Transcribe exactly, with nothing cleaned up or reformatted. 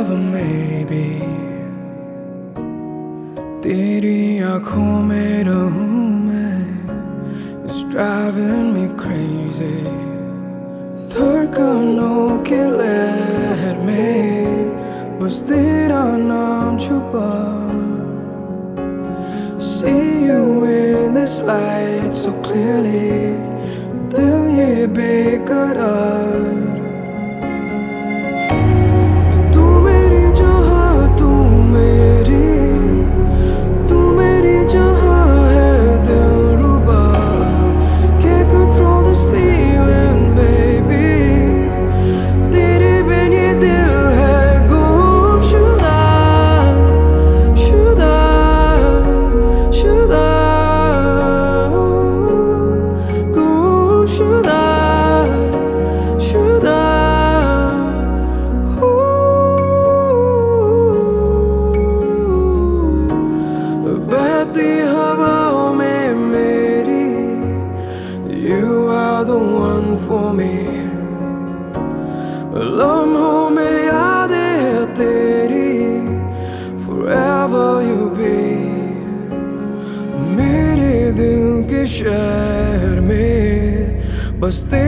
forever maybe, तेरी आँखों में रहूं मैं, it's driving me crazy. धड़कनों के लहर में बस तेरा नाम छुपा. See you in this light so clearly, दिल ये बेकरार. तू मेरी जहाँ, तू मेरी, तू मेरी जहाँ है दिलरुबा. Can't control this feeling baby, तेरे बिन ये दिल है गुमशुदा, शुदा, शुदा, गुमशुदा, शुदा. बहती हवाओं में मेरी, you are the one for me. लम्हों में यादें हैं तेरी, forever you be. मेरे दिल के शहर में बस तेरी